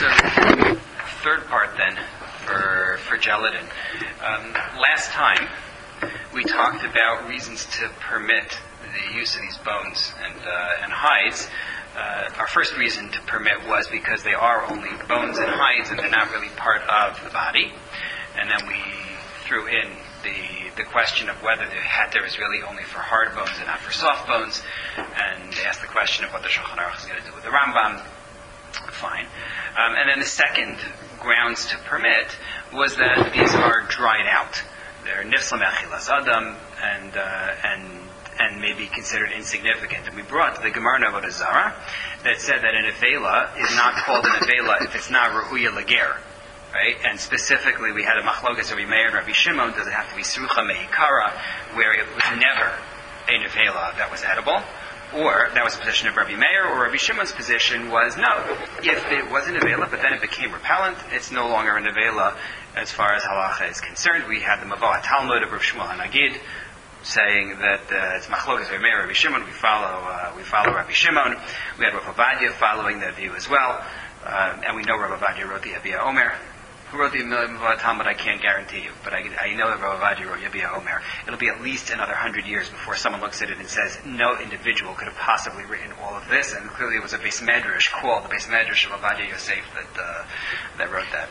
the third part then for gelatin. Last time we talked about reasons to permit the use of these bones and hides. Our first reason to permit was because they are only bones and hides and they're not really part of the body. And then we threw in the question of whether the heter is really only for hard bones and not for soft bones, and asked the question of what the Shulchan Aruch is going to do with the Rambam. Fine. And then the second grounds to permit was that these are dried out. They're nifsla me'achilas adam and may be considered insignificant. And we brought the Gemara in Avodah Zarah that said that an avela is not called an avela if it's not rehuya lager. Right? And specifically, we had a machlokas Rabbi Meir and Rabbi Shimon. Does it have to be srucha me'ikara, where it was never a nevela that was edible? Or that was the position of Rabbi Meir, or Rabbi Shimon's position was no. If it was a nevela, but then it became repellent, it's no longer a nevela as far as halacha is concerned. We had the Mavah Talmud of Rav Shmuel HaNagid saying that it's machlokas Rabbi Meir, Rabbi Shimon. We follow Rabbi Shimon. We had Rav Ovadia following that view as well, and we know Rav Ovadia wrote the Yabia Omer. Who wrote the Mavah Talmud, I can't guarantee you, but I know that Rav Ovadia wrote Yabia Omer. It'll be at least another 100 years before someone looks at it and says, no individual could have possibly written all of this, and clearly it was a Beis Medrash called the Beis Medrash of Ovadia Yosef that wrote that.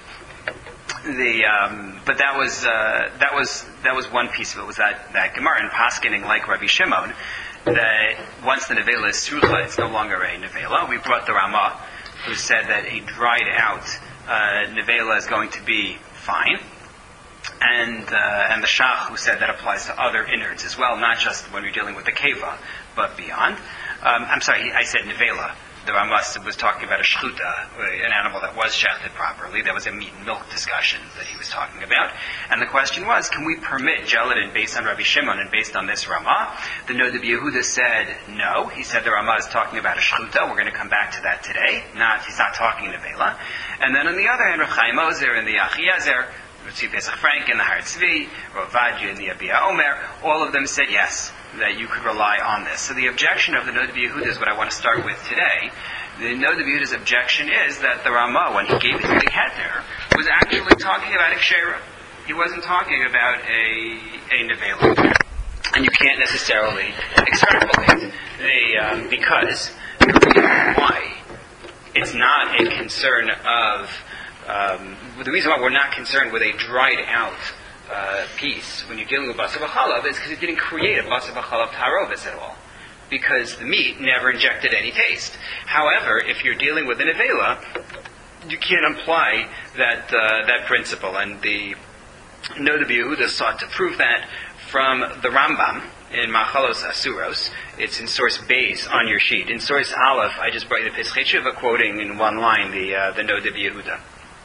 But that was one piece of it, was that Gemara in Paskening, like Rabbi Shimon, that once the nevela is srucha, it's no longer a nevela. We brought the Ramah, who said that a dried out nevela is going to be fine, and the Shach, who said that applies to other innards as well, not just when we're dealing with the keva, but beyond. I'm sorry, I said nevela. The Ramah was talking about a shchuta, an animal that was shechted properly. That was a meat and milk discussion that he was talking about. And the question was, can we permit gelatin based on Rabbi Shimon and based on this Ramah? The Noda B'Yehuda said no. He said the Ramah is talking about a shchuta. We're going to come back to that today. He's not talking nevela. And then on the other hand, Rav Chaim Ozer and the Achiezer, Tzvi Pesach Frank and the Har Tzvi, Rav Ovadia and the Yabia Omer, all of them said yes, that you could rely on this. So the objection of the Noda B'Yehuda is what I want to start with today. The Noda B'Yehuda's objection is that the Ramah, when he gave it to the heter, was actually talking about a kshera. He wasn't talking about a nevela. And you can't necessarily extrapolate because the reason why it's not a concern of the reason why we're not concerned with a dried out piece when you're dealing with basar v'chalav is because it didn't create a basar v'chalav tarovis at all, because the meat never injected any taste. However, if you're dealing with an avela, you can't apply that principle, and the Noda B'Yehuda sought to prove that from the Rambam in Machalos Asuros. It's in source Beis on your sheet. In source Aleph, I just brought you the Pesach Shiva quoting in one line the Noda B'Yehuda.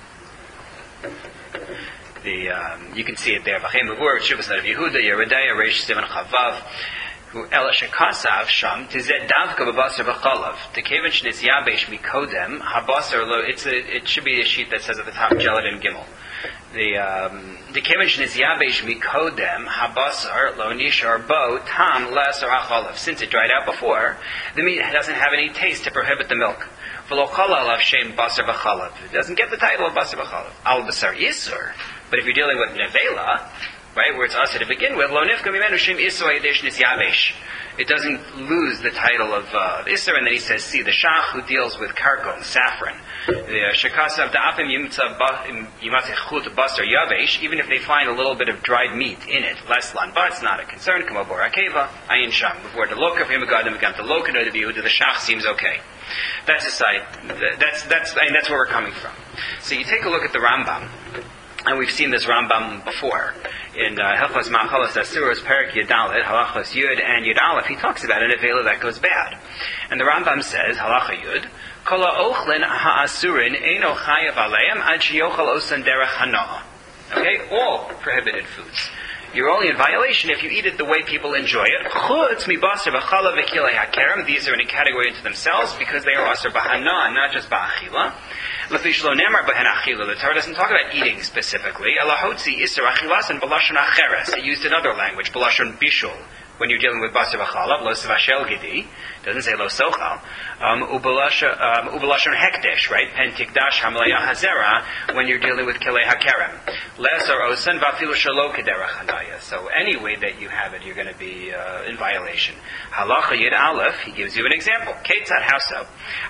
You can see it there. V'chein muvur Shivas Noda B'Yehuda Yeridaya Reish Sivan Chavav Hu Ela Shekasav Sham Tizet Davka B'Basar V'Chalav Tekeven Shnis Yabesh Mikodem Habasar Lo. It should be a sheet that says at the top Gelatin Gimel. The Keven Shnis Yabesh Mikodem Habasar Lo Nishar Bo Tam Les or Achalav. Since it dried out before, the meat doesn't have any taste to prohibit the milk. V'lo Chala Alav Shem Basar V'Chalav. It doesn't get the title of Basar V'Chalav. Al Basar Isur. But if you're dealing with nevela, right, where it's asa to begin with, lo nifka mimenu shem isur yadesh nis yabesh. It doesn't lose the title of isur, and then he says, see, the shach who deals with karkon, saffron, the shekasav da'afim yimatzeh chut basar yavesh, even if they find a little bit of dried meat in it, less lan, but it's not a concern, kamo bor akeva, ayin sham, before the loka, him agadim, agam the loka, no to be the shach seems okay. That's aside, that's where we're coming from. So you take a look at the Rambam, and we've seen this Rambam before. In Hilchos Machalos Asuros, Perik Yudalet, Halachos Yud and Yud Aleph, he talks about an avela that goes bad. And the Rambam says, Halacha Yud, Kol ha'ochlin ha'asurin eino chayav aleim ad sheyochal osan derech hana'ah. Okay, all prohibited foods. You're only in violation if you eat it the way people enjoy it. Chutz mibasar v'chalav v'kilei hakerem. These are in a category into themselves because they are asar b'hana, not just b'achila. L'fish lo nemar b'hen achila. The Torah doesn't talk about eating specifically. Elahotzi isar achilas and b'lashon acheres. It used another language, b'lashon bishul, when you're dealing with basar v'chalav, lo savashel gidi, doesn't say lo sochal, ubalashon hekdesh, right? Pen tikdash hamlaya hazera, when you're dealing with kilei hakerem. Les or osan vafilu shalo kederach hanaya. So any way that you have it, you're going to be in violation. Halacha yid aleph, he gives you an example. Ketzad, how so?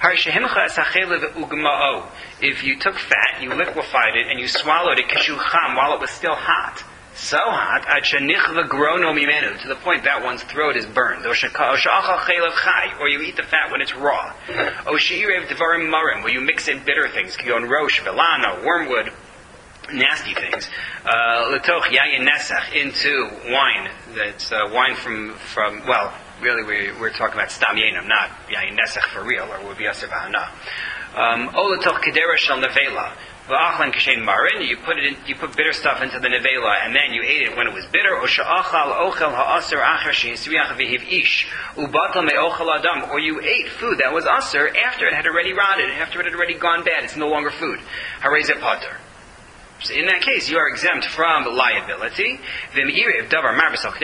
If you took fat, you liquefied it, and you swallowed it kishucham while it was still hot. So hot, to the point that one's throat is burned. Or you eat the fat when it's raw. Where you mix in bitter things, kigon rosh, velana, wormwood, nasty things. Letoch yayin nesach, into wine. That's wine from well, really we're talking about stam yenam, not yayin nesach for real, or would be aser v'hana. Oletoch kedera shel nevela. V'achlan kashen marin, you put bitter stuff into the nevela, and then you ate it when it was bitter. Or she'achal ochel ha'aser acher she'isriach v'hiv ish ubatal me'ochel adam, or you ate food that was aser after it had already rotted, after it had already gone bad. It's no longer food. Harei potter. So in that case, you are exempt from liability. Whereas basar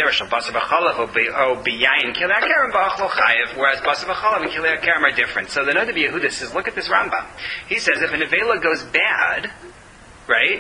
v'chalav and kilei hakerem are different. So the Noda B'Yehuda says, look at this Rambam. He says, if a nevela goes bad, right?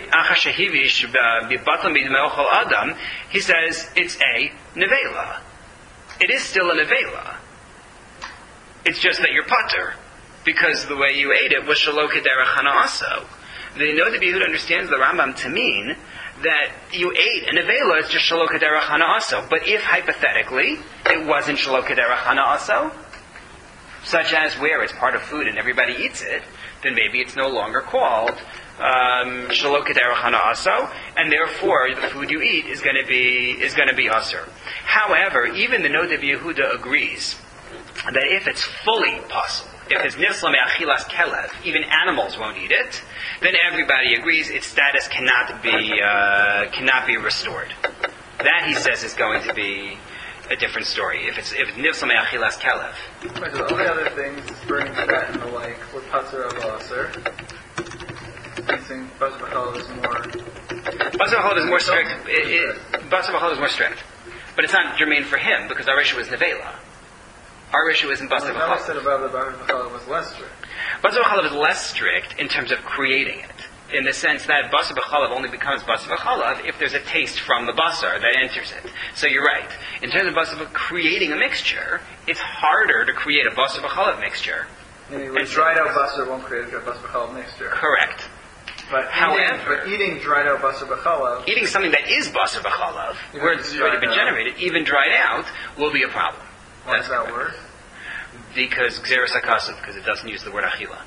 He says it's a nevela. It is still a nevela. It's just that you're pater, because the way you ate it was shelo kederach hana'aso. The Noda B'Yehuda understands the Rambam to mean that you ate a nevela, it's just shelo kederach hana'aso. But if hypothetically it wasn't shelo kederach hana'aso, such as where it's part of food and everybody eats it, then maybe it's no longer called shelo kederach hana'aso, and therefore the food you eat is going to be aser. However, even the Noda B'Yehuda agrees that if it's fully possible, if it's nifsla me'achilas kelev, even animals won't eat it, then everybody agrees its status cannot be restored. That, he says, is going to be a different story. If it's nifsla me'achilas kelev. Right, so all the other things, burning fat and the like, were pater of aser. I'm saying basar v'chalav is more. Basar v'chalav is more strict. Basar v'chalav is more strict, but it's not germane for him because our issue is nevela. Our issue isn't basar v'chalav. I said about the basar v'chalav was less strict. Basar v'chalav is less strict in terms of creating it, in the sense that basar v'chalav only becomes basar v'chalav if there's a taste from the basar that enters it. So you're right. In terms of basar v'chalav creating a mixture, it's harder to create a basar v'chalav mixture. Anyway, dried out basar won't create a basar v'chalav mixture. Correct. But eating dried out basar v'chalav, eating something that is basar v'chalav, where it's already been generated, even dried out, will be a problem. Why does that work? Because Xeris HaKasav, because it doesn't use the word Achila.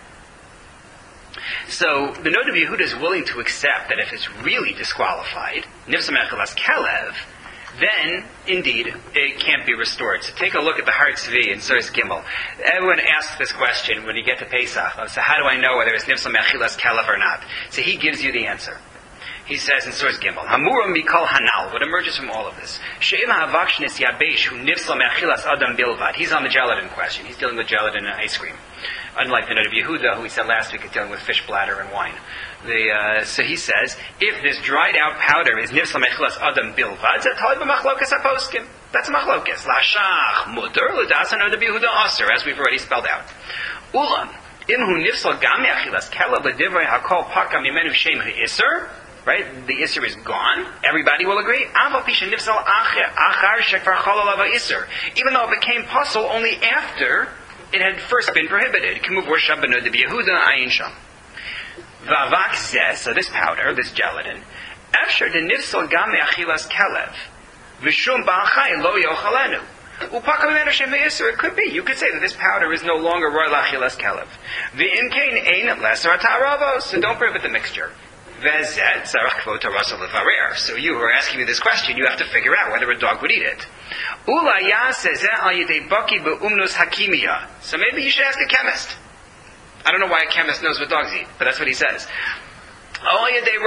So the Noda B'Yehuda is willing to accept that if it's really disqualified, Nifsam Echilas Kelev, then indeed it can't be restored. So take a look at the Har Tzvi in Source Gimel. Everyone asks this question when you get to Pesach. So how do I know whether it's Nifsam Echilas Kelev or not? So he gives you the answer. He says in Source Gimel, Hamura Mikol Hanal, what emerges from all of this? She'im ha'avakshnis yabesh hu nifsal me'achilas adam bilvad. He's on the gelatin question. He's dealing with gelatin and ice cream. Unlike the Noda B'Yehuda, who we said last week is dealing with fish bladder and wine. So he says, if this dried out powder is nifsal me'achilas adam bilvad, that's a machlokas. Lashach muter l'das Noda B'Yehuda aser, as we've already spelled out. Ulam, imhu nifsal gam me'achilas kelev l'divrei hakol paka mimenu shem ha'isr. Right? The Isser is gone. Everybody will agree. Even though it became possible only after it had first been prohibited. So this powder, this gelatin, it could be. You could say that this powder is no longer roy lachilas kelev. So don't prohibit the mixture. So you who are asking me this question, you have to figure out whether a dog would eat it. So maybe you should ask a chemist. I don't know why a chemist knows what dogs eat, but that's what he says. Or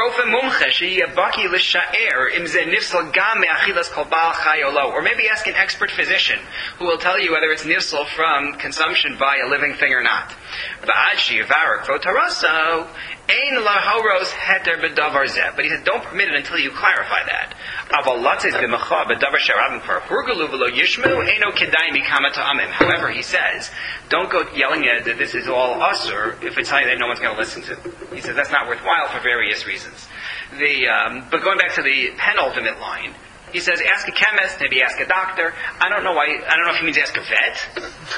maybe ask an expert physician who will tell you whether it's nifsal from consumption by a living thing or not. Ein lahoros heter b'davar zeh. But he said, don't permit it until you clarify that. Aval latzes b'mecha b'davar sherabim for hurgalu v'lo yishmu eino kedai mikama ta'amim. However, he says, don't go yelling at that this is all usur if it's something that no one's going to listen to. He says that's not worthwhile for various reasons. But going back to the penultimate line, he says, ask a chemist, maybe ask a doctor. I don't know if he means ask a vet.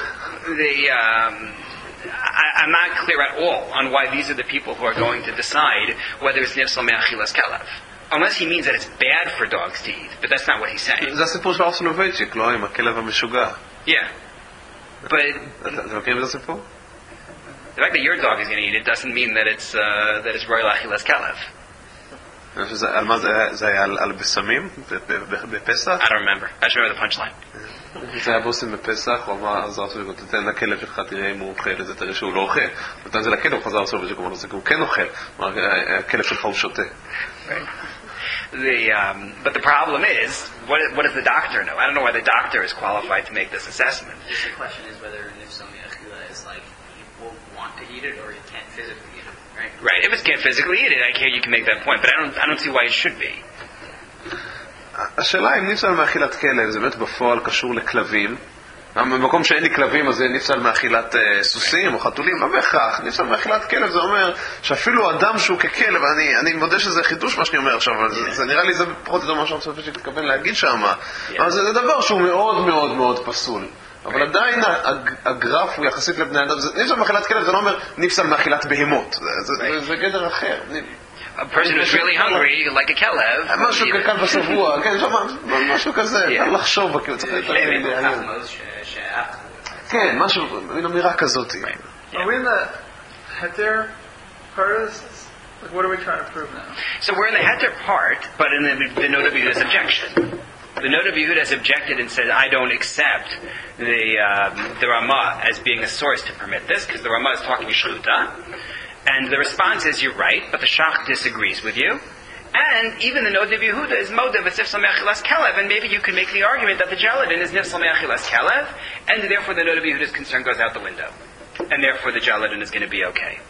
I'm not clear at all on why these are the people who are going to decide whether it's nifsal me'achilas kelev. Unless he means that it's bad for dogs to eat, but that's not what he's saying. זה הסיפור של ארסנובייצ'יק, לא? עם הכלב המשוגע. Yeah. But אתה מכיר את הסיפור? the fact that your dog is going to eat it doesn't mean that it's royal achilas kelev. על מה זה היה? על בשמים? בפסח? I don't remember. I just remember the punchline. זה היה בוסם בפסח, הוא אמר, אז ארסנובייצ'יק, תתן לכלב שלך, תראה אם הוא אוכל את זה, תראה שהוא לא אוכל. נתן זה לכלב, חזר ארסנובייצ'יק, הוא כן אוכל. הכלב שלך הוא שותה. But the problem is, what does the doctor know? I don't know why the doctor is qualified to make this assessment. The question is whether nifsal me'achila is like he will want to eat it or he can't physically eat it, right? Right. If it can't physically eat it, I care you can make that point, but I don't see why it should be. השאלה אם נפסל מאכילת כלב זה באמת בפועל קשור לכלבים. במקום שאין לי כלבים אז נפסל מאכילת סוסים או חתולים, לא בהכרח. נפסל מאכילת כלב זה אומר שאפילו אדם שהוא ככלב, אני מודה שזה חידוש מה שאני אומר עכשיו, אבל זה נראה לי זה פחות או יותר מה שאני מתכוון להגיד שם. אבל זה דבר שהוא מאוד מאוד מאוד פסול. אבל עדיין הגרף הוא יחסית לבני אדם. נפסל מאכילת כלב זה לא אומר נפסל מאכילת בהמות. זה גדר אחר. A person who's really hungry, like a kelev. משהו קל בשבוע, כן, משהו כזה, לחשוב בכלל, צריך להתעניין. כן, משהו, מין אמירה כזאת. Are we in the heter part of this? Like, what are we trying to prove now? So we're in the heter part, but in the Noda B'Yehuda's objection. The Noda B'Yehuda has objected and said, I don't accept the Ramah as being a source to permit this, because the Ramah is talking shchuta. And the response is, you're right, but the Shach disagrees with you. And even the Noda B'Yehuda is modev as nifsal me'achilas kelev, and maybe you can make the argument that the gelatin is nifsal me'achilas kelev, and therefore the Noda B'Yehuda's concern goes out the window. And therefore the gelatin is going to be okay.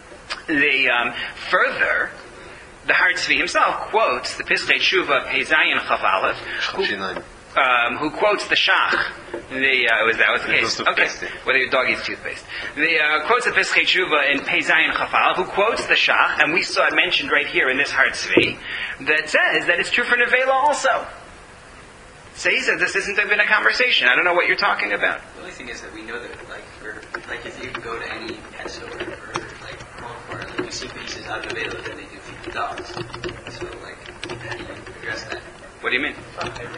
Further, the Har Tzvi himself quotes the Piskei Tshuva Peizayin Chav Aleph, who quotes the Shach. Was that the case? Okay. Whether your dog eats toothpaste. Quotes the Piskei Tshuva in Peizayin Chav Aleph, who quotes the Shach, and we saw it mentioned right here in this Har Tzvi, that says that it's true for Nevela also. So he says this isn't been a conversation. I don't know what you're talking about. The only thing is that we know that, like if you go to any pet store or like Walmart, like you see pieces out of Nevela that they do feed the dogs. So how do you address that? What do you mean?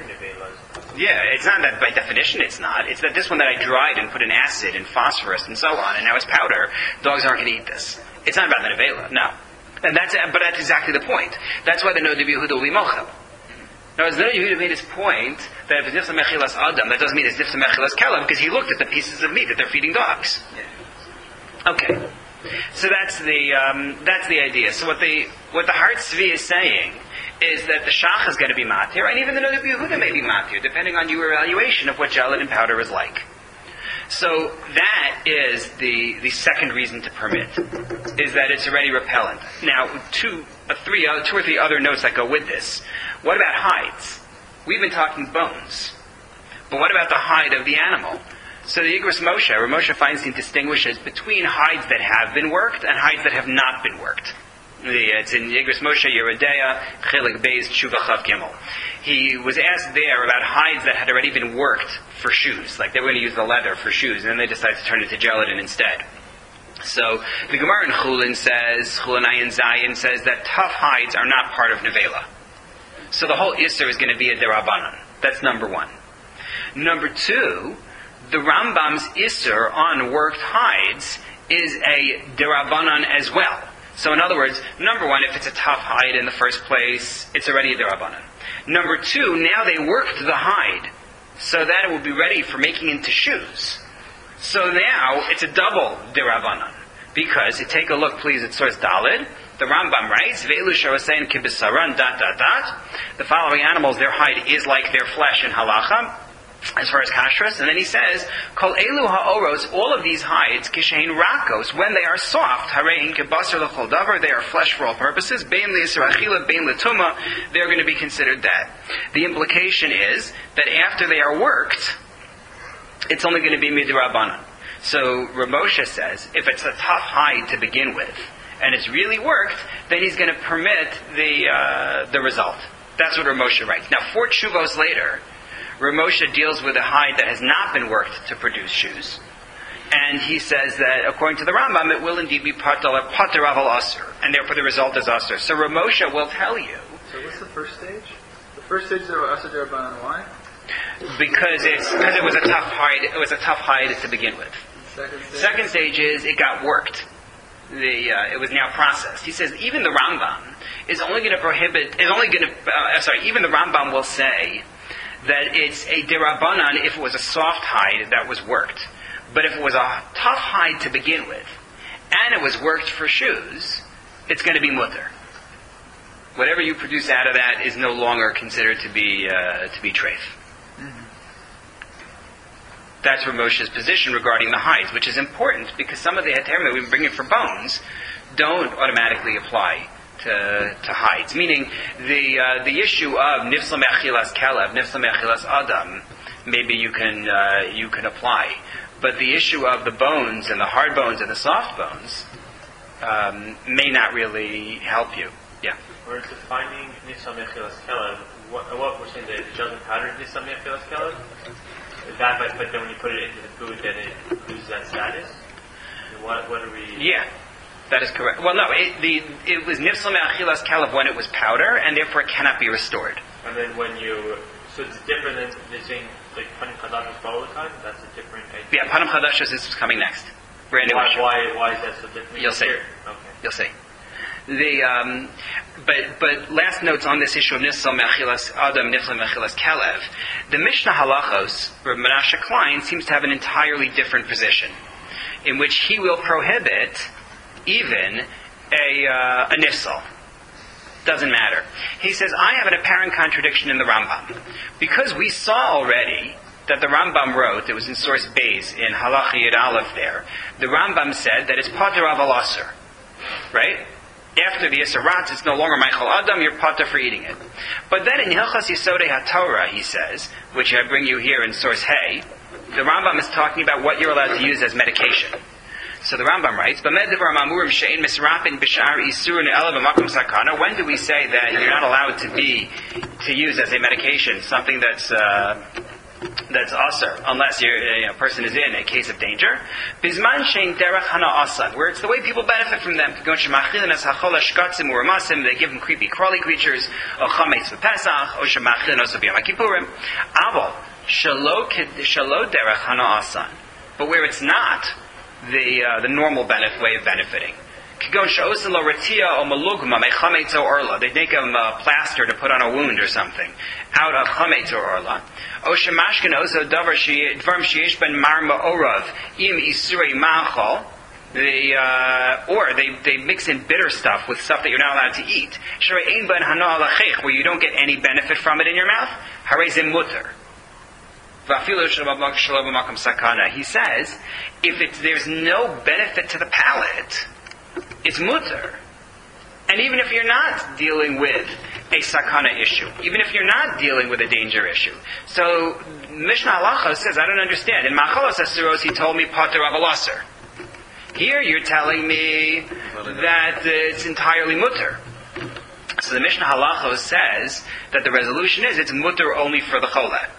Yeah, it's not that by definition it's not. It's that this one that I dried and put in acid and phosphorus and so on, and now it's powder. Dogs aren't going to eat this. It's not about the nevela, no. But that's exactly the point. That's why the Noda B'Yehuda will be mochel. Now, as the Noda B'Yehuda made his point that if it's nifsal me'achilas adam, that doesn't mean it's nifsal me'achilas kelev, because he looked at the pieces of meat that they're feeding dogs. Okay, so that's the idea. So what the Har Tzvi is saying is that the Shach is going to be matir, and even the Noda B'Yehuda may be matir, depending on your evaluation of what gelatin powder is like. So that is the second reason to permit, is that it's already repellent. Now, two or three other notes that go with this. What about hides? We've been talking bones, but what about the hide of the animal? So the Igros Moshe, or Moshe Feinstein, distinguishes between hides that have been worked and hides that have not been worked. It's in Igros Moshe Yeridea Chelik Beis Tshuva Chav Gimel. He was asked there about hides that had already been worked for shoes, like they were going to use the leather for shoes, and then they decided to turn it to gelatin instead. So the Gemara in Chulin Ayin Zayin says that tough hides are not part of nevela. So the whole Isser is going to be a derabanan. That's number one. Number two, the Rambam's Isser on worked hides is a derabanan as well. So in other words, number one, if it's a tough hide in the first place, it's already a derabanan. Number two, now they worked the hide so that it will be ready for making into shoes. So now it's a double derabanan. Because, take a look please at source Dalid, the Rambam writes, Ve'elu sharasein kibisaran ... The following animals, their hide is like their flesh in halacha. as far as kashrus, and then he says, Kol elu ha'oros, all of these hides, kishein rakos, when they are soft, harein kebasar l'chol davar, they are flesh for all purposes, bein li'yisra achila, bein l'tuma, they are going to be considered dead. The implication is that after they are worked, it's only going to be midrabanan. So Rav Moshe says, if it's a tough hide to begin with, and it's really worked, then he's going to permit the result. That's what Rav Moshe writes. Now, 4 tshuvos later, Rav Moshe deals with a hide that has not been worked to produce shoes. And he says that, according to the Rambam, it will indeed be pater aval aser, and therefore the result is aser. So Rav Moshe will tell you. So what's the first stage? The first stage is aser d'Rabbanan. Why? Because it was a tough hide. It was a tough hide to begin with. Second stage is it got worked. It was now processed. He says even the Rambam is only going to prohibit. Even the Rambam will say that it's a derabanan if it was a soft hide that was worked. But if it was a tough hide to begin with, and it was worked for shoes, it's going to be mutter. Whatever you produce out of that is no longer considered to be treif. That's Rav Moshe's position regarding the hides, which is important because some of the heterim that we bring in for bones don't automatically apply to hides. Meaning the issue of nifsla me'achilas kelev, nifsla me'achilas adam, maybe you can apply, but the issue of the bones and the hard bones and the soft bones may not really help you. Yeah. We're defining nifsla me'achilas kelev. What we're saying, the gel powder is nifsla me'achilas kelev. That, but then when you put it into the food, then it loses that status. What are we? Yeah, that is correct. Well, no, it was nifsal me'achilas kelev when it was powder, and therefore it cannot be restored. And then so it's different than they're saying like panim chadashos follow the time. That's a different idea. Yeah, panim chadashos is coming next. Brand new issue. Why is that so different? You'll see. Okay. You'll see. But last notes on this issue of nifsal me'achilas adam, nifsal me'achilas kelev. The Mishnah Halachos, Rav Menashe Klein, seems to have an entirely different position, in which he will prohibit even a nifsal. Doesn't matter. He says, I have an apparent contradiction in the Rambam. Because we saw already that the Rambam wrote, it was in source Beis, in Halacha Yud Aleph there, the Rambam said that it's pater aval aser. Right? After the Yisrat, it's no longer Michael Adam, you're pater for eating it. But then in Hilchas Yisodei HaTorah, he says, which I bring you here in source Hay, the Rambam is talking about what you're allowed to use as medication. So the Rambam writes, when do we say that you're not allowed to use as a medication something that's aser, unless a person is in a case of danger? Bizman shein derech hana asan, where it's the way people benefit from them. They give them creepy crawly creatures, or chametz v'pesach, or shemachilin oso b'yom kippurim. Aval shalo derech hana asan, but where it's not the normal way of benefiting. They make them a plaster to put on a wound or something out of chametz or orla. Or they mix in bitter stuff with stuff that you're not allowed to eat, where you don't get any benefit from it in your mouth. He says, if there's no benefit to the palate, it's mutter. And even if you're not dealing with a sakana issue, even if you're not dealing with a danger issue. So, Mishnah Halacha says, I don't understand. In Machalos Asiros, he told me pater aval aser. Here you're telling me that it's entirely mutter. So the Mishnah Halacha says that the resolution is it's mutter only for the cholah.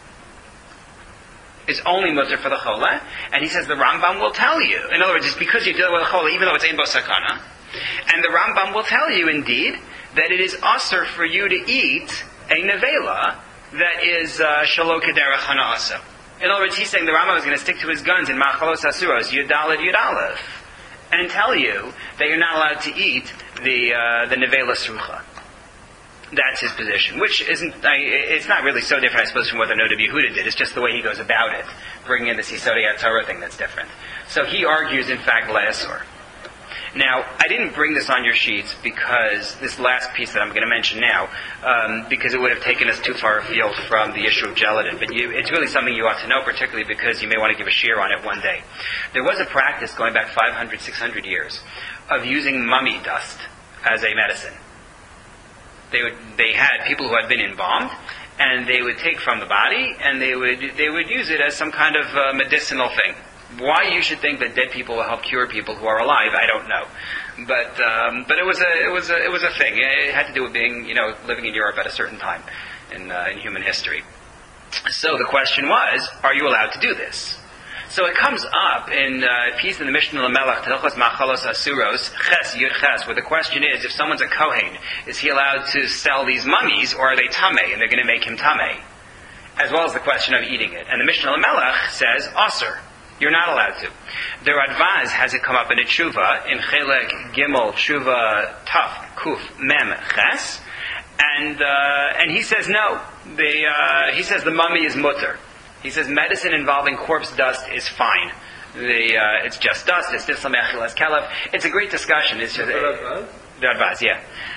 Is only mutter for the cholah, and he says the Rambam will tell you. In other words, it's because you're dealing with a cholah, even though it's ein bo sakana. And the Rambam will tell you, indeed, that it is aser for you to eat a nevela that is shalo kederech hana aso. In other words, he's saying the Rambam is going to stick to his guns in Machalos Asuros, Yudalad Yudalef, and tell you that you're not allowed to eat the nevela srucha. That's his position, which isn't, it's not really so different, I suppose, from what the Noda Yehuda did. It's just the way he goes about it, bringing in the Yisodei HaTorah thing that's different. So he argues, in fact, Le'asor. Now, I didn't bring this on your sheets because this last piece that I'm going to mention now, because it would have taken us too far afield from the issue of gelatin. But it's really something you ought to know, particularly because you may want to give a shiur on it one day. There was a practice going back 500, 600 years of using mummy dust as a medicine. They had people who had been embalmed, and they would take from the body, and they would use it as some kind of medicinal thing. Why you should think that dead people will help cure people who are alive, I don't know. But it was a thing. It had to do with being, living in Europe at a certain time in human history. So the question was, are you allowed to do this? So it comes up in a piece in the Mishnah Lamelech, Hilchos Machalos Asuros, Ches Yud Ches, where the question is, if someone's a Kohen, is he allowed to sell these mummies, or are they tamei, and they're going to make him tamei? As well as the question of eating it. And the Mishnah Lamelech says, Aser. You're not allowed to. The Radvaz has it come up in a tshuva, in Chelek Gimel Tshuva Taf Kuf Mem Ches, and he says no. He says the mummy is mutter. He says medicine involving corpse dust is fine. It's just dust. It's Nislam Achilas Kelev. It's a great discussion. It's just the Radvaz, yeah.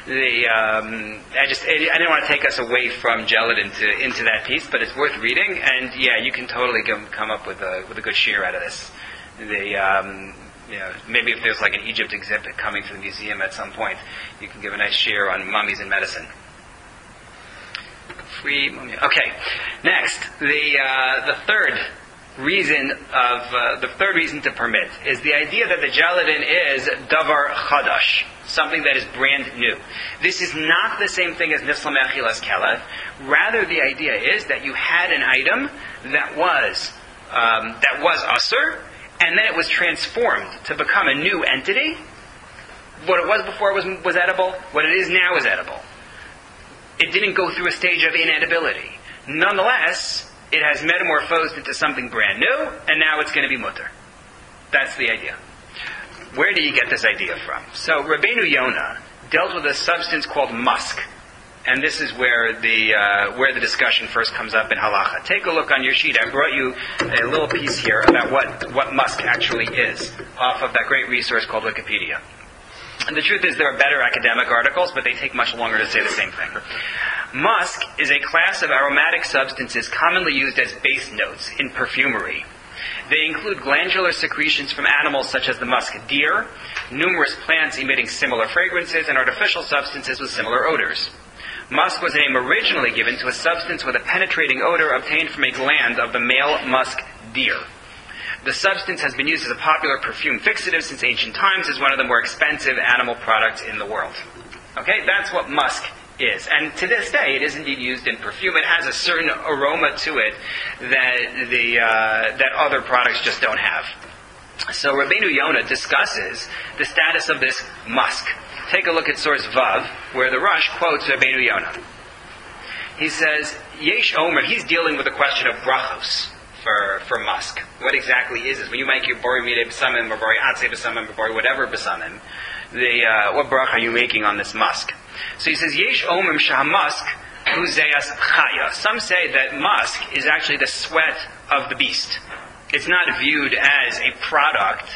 I didn't want to take us away from gelatin into that piece, but it's worth reading. And yeah, you can totally come up with a good shiur out of this. Maybe if there's like an Egypt exhibit coming to the museum at some point, you can give a nice shiur on mummies and medicine. Okay. Next, the third reason to permit is the idea that the gelatin is davar chadash, something that is brand new. This is not the same thing as nislam achilas kelev. Rather, the idea is that you had an item that was asur, and then it was transformed to become a new entity. What it was before was edible. What it is now is edible. It didn't go through a stage of inedibility. Nonetheless, it has metamorphosed into something brand new, and now it's going to be mutter. That's the idea. Where do you get this idea from? So Rabbeinu Yonah dealt with a substance called musk, and this is where the discussion first comes up in halacha. Take a look on your sheet. I brought you a little piece here about what musk actually is, off of that great resource called Wikipedia. And the truth is there are better academic articles, but they take much longer to say the same thing. Musk is a class of aromatic substances commonly used as base notes in perfumery. They include glandular secretions from animals such as the musk deer, numerous plants emitting similar fragrances, and artificial substances with similar odors. Musk was a name originally given to a substance with a penetrating odor obtained from a gland of the male musk deer. The substance has been used as a popular perfume fixative since ancient times as one of the more expensive animal products in the world. Okay, that's what musk is. And to this day, it is indeed used in perfume. It has a certain aroma to it that other products just don't have. So Rabbeinu Yonah discusses the status of this musk. Take a look at source Vav, where the Rosh quotes Rabbeinu Yonah. He says, Yesh Omer, he's dealing with the question of brachos for musk. What exactly is this? When you make your bori midei b'samim, or bori atzei b'samim, or bori whatever b'samim, what bracha are you making on this musk? So he says, Yesh Omer shahamusk huzeas chaya. Some say that musk is actually the sweat of the beast. It's not viewed as a product,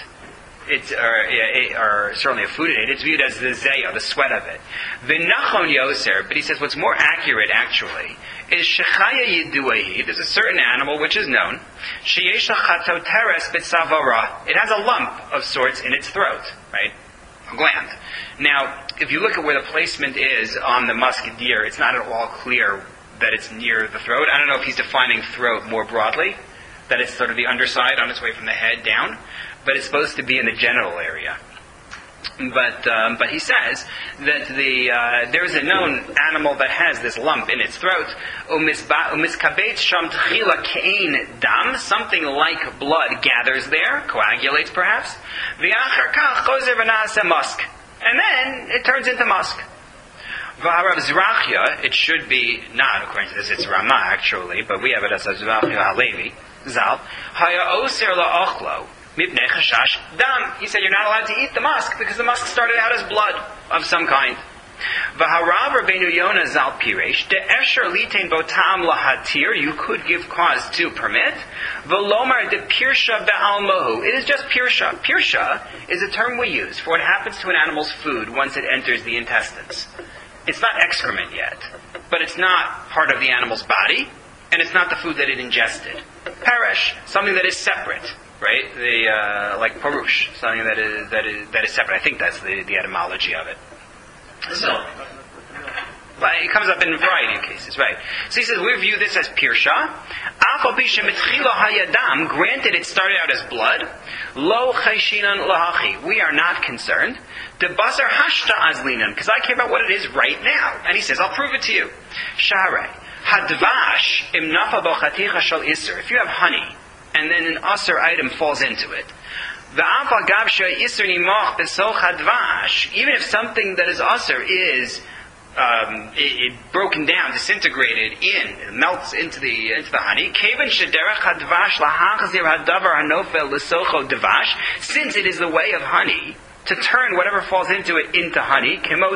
or certainly a food aid. It's viewed as the zeya, the sweat of it. V'nachon yoser, but he says what's more accurate actually is shechaya yiduahi. There's a certain animal which is known. Sheyesh chatoteres b'tzavara. It has a lump of sorts in its throat, right? A gland. Now, if you look at where the placement is on the musk deer, it's not at all clear that it's near the throat. I don't know if he's defining throat more broadly, that it's sort of the underside on its way from the head down, but it's supposed to be in the genital area. But he says that there is a known animal that has this lump in its throat. Something like blood gathers there, coagulates perhaps. And then it turns into musk. It should be not according to this. It's Ramah actually, but we have it as Zrachya Halevi Zal. Haya oser la'achlo. He said you're not allowed to eat the musk because the musk started out as blood of some kind. V'harav Rabbeinu Yonah zal piresh de'esher litain botam lahatir. You could give cause to permit. V'lomar de pirsha be'al mohu. It is just pirsha. Pirsha is a term we use for what happens to an animal's food once it enters the intestines. It's not excrement yet, but it's not part of the animal's body, and it's not the food that it ingested. Perish, something that is separate, right? Like parush, something that is separate. I think that's the etymology of it. So, but it comes up in a variety of cases, right? So he says, we view this as pirsha. Granted, it started out as blood. Lo chayshinan lahachi. We are not concerned. De basar hashta azlinan, because I care about what it is right now. And he says, I'll prove it to you. Shaharei. Hadvash imnafa bochaticha shal iser. If you have honey, and then an usr item falls into it, even if something that is usr is it broken down, disintegrated it melts into the honey. Since it is the way of honey to turn whatever falls into it into honey,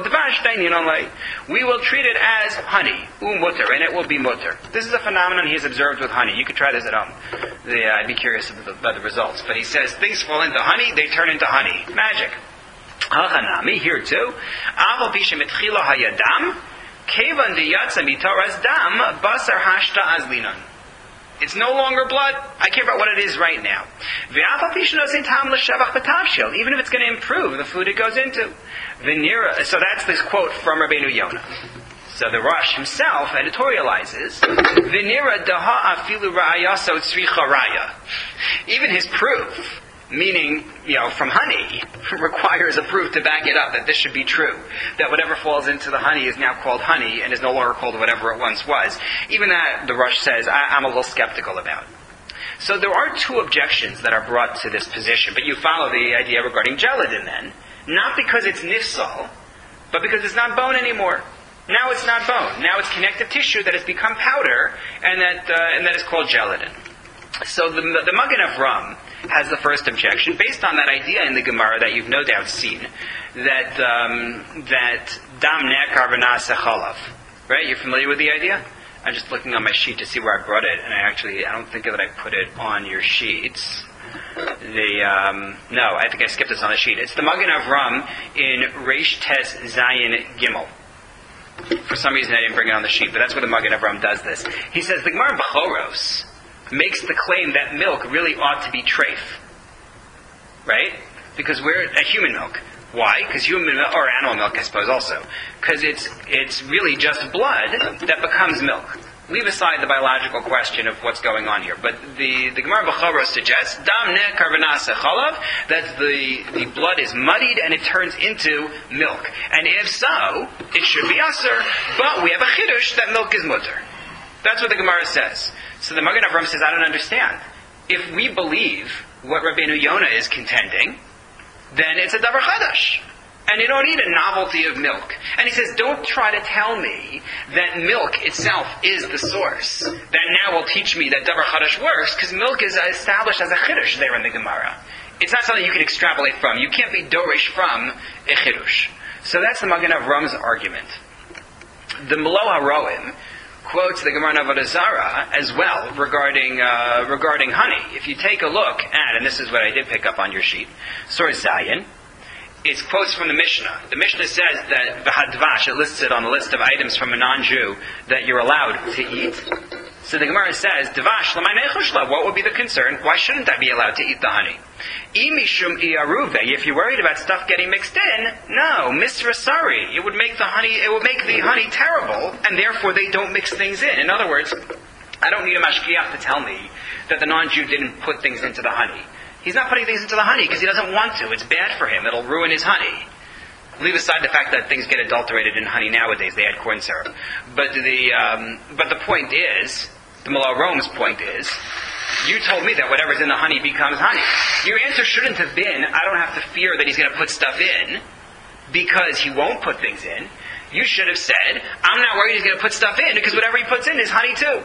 we will treat it as honey, mutter, and it will be mutter. This is a phenomenon he has observed with honey. You could try this at home. I'd be curious about the results. But he says things fall into honey, they turn into honey. Magic. Hachanami, here too. Aval pisha mitchila hayadam, kevan diyatsa mitaras dam, basar hashta azlinon. It's no longer blood. I care about what it is right now. Even if it's going to improve the food it goes into. So that's this quote from Rabbeinu Yonah. So the Rosh himself editorializes, even his proof, meaning, from honey, requires a proof to back it up that this should be true. That whatever falls into the honey is now called honey and is no longer called whatever it once was. Even that, the Rosh says, I'm a little skeptical about. So there are two objections that are brought to this position, but you follow the idea regarding gelatin then. Not because it's nifsal, but because it's not bone anymore. Now it's not bone. Now it's connective tissue that has become powder, and that is called gelatin. So the Magen Avram has the first objection, based on that idea in the Gemara that you've no doubt seen, that dam nekar v'naseh chalav. Right? You're familiar with the idea? I'm just looking on my sheet to see where I brought it, and I don't think that I put it on your sheets. No, I think I skipped this on the sheet. It's the Magen Avram in Reish Tes Zayin Gimel. For some reason I didn't bring it on the sheet, but that's where the Magen Avram does this. He says the Gemara Bechoros makes the claim that milk really ought to be treif. Right? Because we're a human milk. Why? Because human milk, or animal milk I suppose also. Because it's really just blood that becomes milk. Leave aside the biological question of what's going on here. But the Gemara Bechoros suggests dam nekar v'naseh chalav, that the blood is muddied and it turns into milk. And if so, it should be aser, but we have a chiddush that milk is mutter. That's what the Gemara says. So the Magen Avram says, I don't understand. If we believe what Rabbeinu Yonah is contending, then it's a davar chadash. And you don't need a novelty of milk. And he says, don't try to tell me that milk itself is the source. That now will teach me that davar chadash works, because milk is established as a chiddush there in the Gemara. It's not something you can extrapolate from. You can't be dorish from a chiddush. So that's the Magen Avram's argument. The Melo HaRoim quotes the Gemara Avodah Zarah as well regarding honey. If you take a look at, and this is what I did pick up on your sheet, Source Zayin, it's quotes from the Mishnah. The Mishnah says that v'hadvash, it lists it on the list of items from a non-Jew that you're allowed to eat. So the Gemara says, Dvash l'maynei chushla, what would be the concern? Why shouldn't I be allowed to eat the honey? Imishum iaruve, if you're worried about stuff getting mixed in, no, misra sari, it would make the honey terrible, and therefore they don't mix things in. In other words, I don't need a mashgiach to tell me that the non-Jew didn't put things into the honey. He's not putting things into the honey because he doesn't want to. It's bad for him. It'll ruin his honey. Leave aside the fact that things get adulterated in honey nowadays. They add corn syrup. But the point is, the Melo HaRoim's point is, you told me that whatever's in the honey becomes honey. Your answer shouldn't have been, I don't have to fear that he's going to put stuff in because he won't put things in. You should have said, I'm not worried he's going to put stuff in because whatever he puts in is honey too.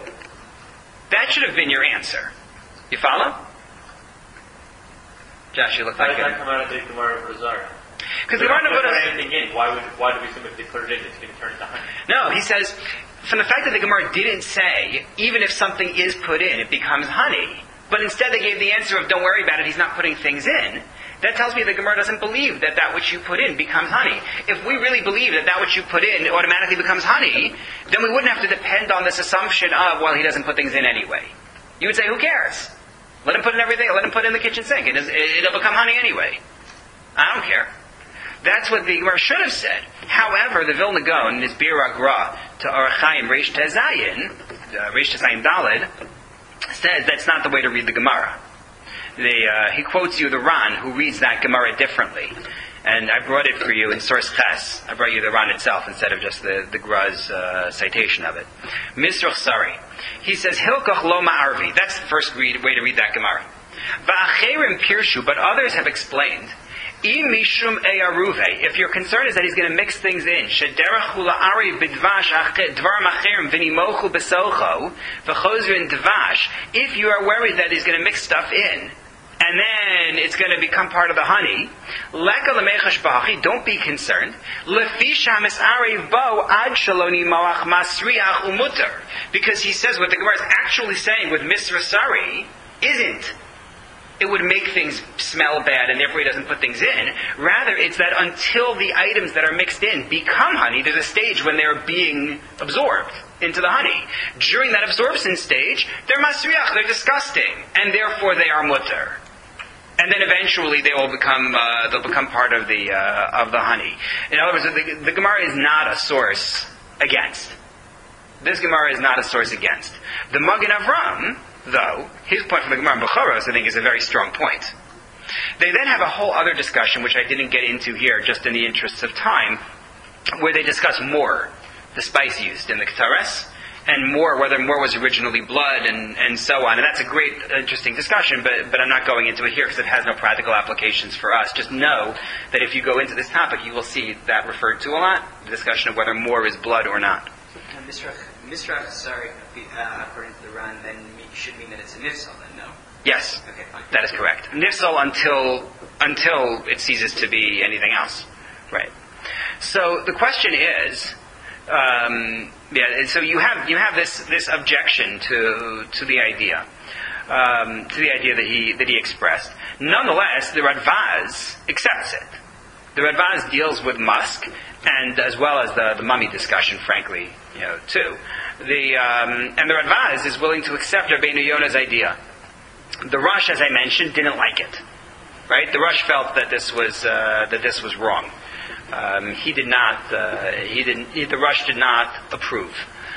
That should have been your answer. You follow? Josh, you look like How does that come out of the Gemara of Zara? Because the Gemara Don't put Navoda... anything in. Why do we assume if they put it in, it's going to turn into honey? No, he says, from the fact that the Gemara didn't say, even if something is put in, it becomes honey, but instead they gave the answer of, don't worry about it, he's not putting things in, that tells me the Gemara doesn't believe that that which you put in becomes honey. If we really believe that that which you put in automatically becomes honey, then we wouldn't have to depend on this assumption of, well, he doesn't put things in anyway. You would say, who cares? Let him put in everything, let him put in the kitchen sink. It'll become honey anyway. I don't care. That's what the Gemara should have said. However, the Vilna Gaon, in his Bir Agra to Orach Chaim Reish Tezayin Daled, says that's not the way to read the Gemara. He quotes you the Ran, who reads that Gemara differently. And I brought it for you in Source Ches. I brought you the Ran itself instead of just the Gra's citation of it. Misruch Sari. He says, Hilkoch lo ma'arvi. That's the first way to read that Gemara. Va'acherim pirshu, but others have explained, if your concern is that he's going to mix things in, if you are worried that he's going to mix stuff in, and then it's going to become part of the honey, don't be concerned. Because he says what the Gemara is actually saying with Misra Sari isn't it would make things smell bad and therefore he doesn't put things in. Rather, it's that until the items that are mixed in become honey, there's a stage when they're being absorbed into the honey. During that absorption stage, they're masriach, they're disgusting, and therefore they are mutter. And then eventually they will become part of the honey. In other words, the Gemara is not a source against. This Gemara is not a source against. The Magen Avram, though, his point from the Gemara in Bechoros, I think, is a very strong point. They then have a whole other discussion, which I didn't get into here, just in the interests of time, where they discuss more, the spice used in the Ketares, and more, whether more was originally blood, and so on. And that's a great, interesting discussion, but I'm not going into it here because it has no practical applications for us. Just know that if you go into this topic, you will see that referred to a lot, the discussion of whether more is blood or not. Misrach, sorry, according to the Ran, then should mean that it's a nifsal, then, no? Yes, okay, fine. That is correct. Nifsal until it ceases to be anything else. Right. So the question is, so you have this objection to the idea that he expressed. Nonetheless, the Radvaz accepts it. The Radvaz deals with musk, and as well as the mummy discussion, frankly, too. And the Radvaz is willing to accept Rabbeinu Yonah's idea. The Rosh, as I mentioned, didn't like it. Right? The Rosh felt that this was wrong. The Rosh did not approve.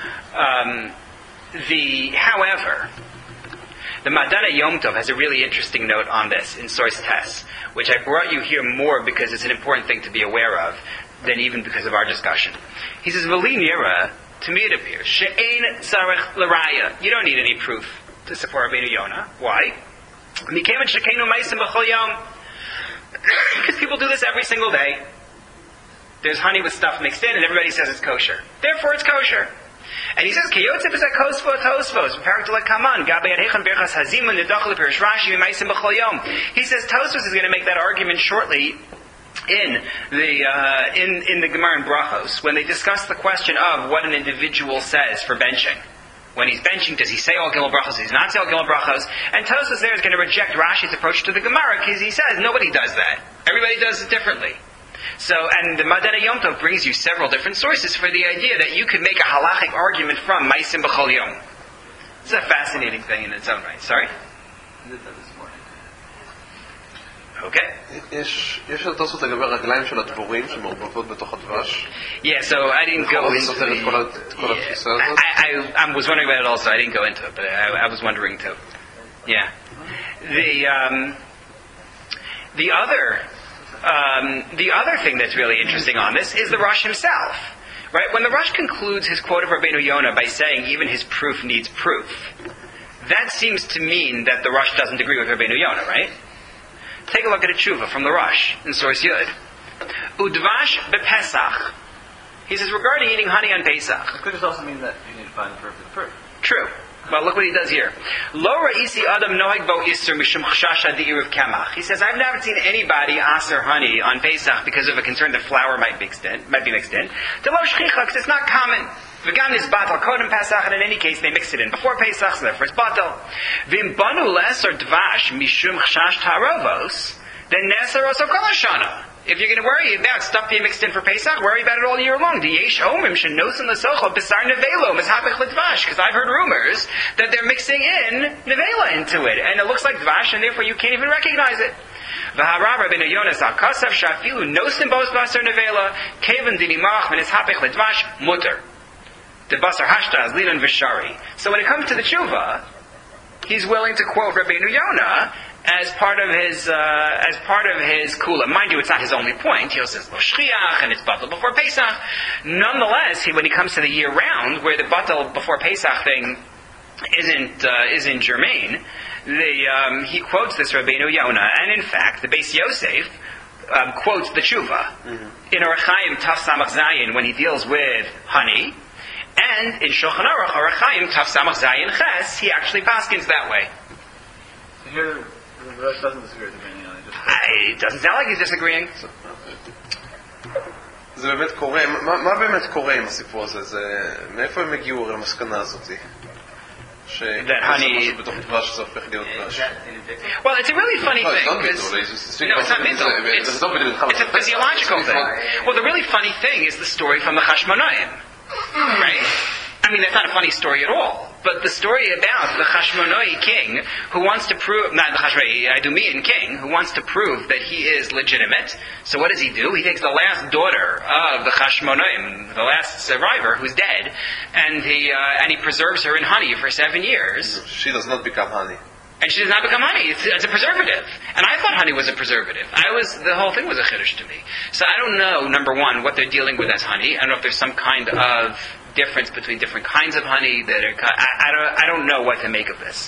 However, the Madana Yom Tov has a really interesting note on this in Source Tes, which I brought you here more because it's an important thing to be aware of than even because of our discussion. He says, V'li nira, to me it appears, she'ein tzarech l'raya. You don't need any proof to support Rabbeinu Yonah. Why? Mikevan shekeinu meisim b'chol yom. Because people do this every single day. There's honey with stuff mixed in, and everybody says it's kosher. Therefore, it's kosher. And he says, "Kiyotzef is a kosfo tosfos." He says Tosfos is going to make that argument shortly in the Gemara in Brachos when they discuss the question of what an individual says for benching. When he's benching, does he say all Gimel Brachos? Does he not say all Gimel Brachos? And Tosfos there is going to reject Rashi's approach to the Gemara because he says nobody does that. Everybody does it differently. So, and the Madana Yom Tov brings you several different sources for the idea that you could make a halachic argument from Maisim B'chol Yom. It's a fascinating thing in its own right. Sorry? Okay. יש את התוספות לגבי הרגליים של הדבורים שמעורבבות בתוך הדבש? Yeah, so I didn't go into I was wondering about it also. I didn't go into it, but I was wondering too. Yeah. The other thing that's really interesting on this is the Rosh himself. Right? When the Rosh concludes his quote of Rabbeinu Yonah by saying even his proof needs proof, that seems to mean that the Rosh doesn't agree with Rabbeinu Yonah, right? Take a look at a tshuva from the Rosh in Source Yud. Udvash bepesach. He says regarding eating honey on Pesach. It could just also mean that you need to find the perfect proof. True. Well, look what he does here. Lo ra'isi adam noheg bo isur mishum chashasha de'irav kamach. He says, I've never seen anybody aser honey on Pesach because of a concern that flour might be mixed in. Delo shchicha, because it's not common. V'gam is batal kodem Pesach, and in any case they mix it in before Pesach, so therefore it's batal. V'im banu les or dvash mishum chashash tarovos, then neser oso kol hashana. If you're going to worry about stuff being mixed in for Pesach, worry about it all year long. Because I've heard rumors that they're mixing in nevela into it, and it looks like dvash, and therefore you can't even recognize it. So when it comes to the tshuva, he's willing to quote Rabbeinu Yonah as part of his kula. Mind you, it's not his only point. He also says lo shchiach and it's batal before Pesach. Nonetheless, when he comes to the year round, where the batal before Pesach thing isn't germane, he quotes this Rabbeinu Yonah, and in fact, the Beis Yosef quotes the tshuva in Orach Chaim Taf Samach Zayin when he deals with honey, and in Shulchan Aruch Orach Chaim Taf Samach Zayin Ches he actually paskins that way. So here, the Rosh doesn't disagree with Rabbeinu Yonah. It doesn't sound like he's disagreeing. זה באמת קורה, מה באמת קורה עם הסיפור הזה? מאיפה הם הגיעו למסקנה הזאת? That honey... בתוך דבש זה הופך להיות דבש. Well, it's a really funny thing. No, it's not middle. It's a physiological thing. Well, the really funny thing is the story from the Chashmonaim. Right? I mean, that's not a funny story at all. But the story about the Chashmonai king who wants to prove, not the Chashmonai, Idumean king, who wants to prove that he is legitimate. So what does he do? He takes the last daughter of the Chashmonaim, the last survivor who's dead, and he preserves her in honey for 7 years. She does not become honey. And she does not become honey. It's a preservative. And I thought honey was a preservative. The whole thing was a chiddush to me. So I don't know, number one, what they're dealing with as honey. I don't know if there's some kind of difference between different kinds of honey that are. I don't know what to make of this.